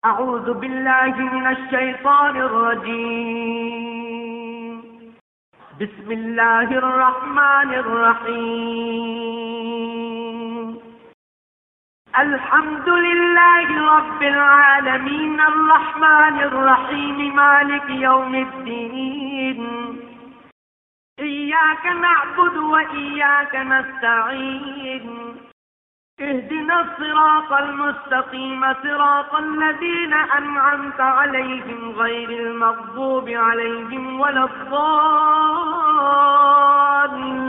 أعوذ بالله من الشيطان الرجيم. بسم الله الرحمن الرحيم. الحمد لله رب العالمين الرحمن الرحيم مالك يوم الدين. إياك نعبد وإياك نستعين. اهدنا الصراط المستقيم صراط الذين أنعمت عليهم غير المغضوب عليهم ولا الضالين.